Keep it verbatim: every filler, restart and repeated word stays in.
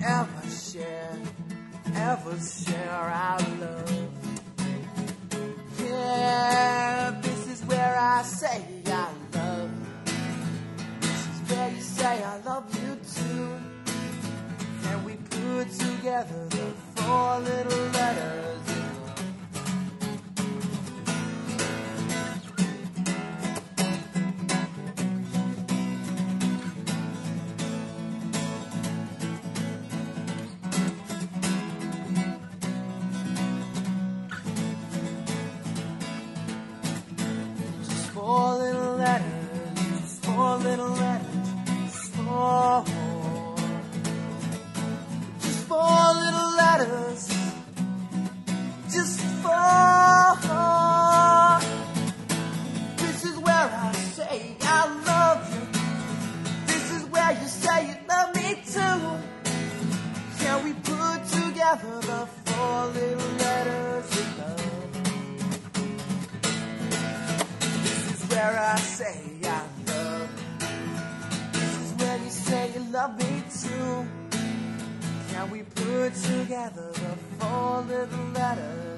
ever share, ever share our love. Yeah, this is where I say I love. This is where you say I love you too. And we put together the four little letters. Four little letters, four little letters, four. Just four little letters, just four. This is where I say I love you. This is where you say you love me too. Can we put together the four little letters of love? Where I say I love. This is where you say you love me too. Can we put together the four little letters?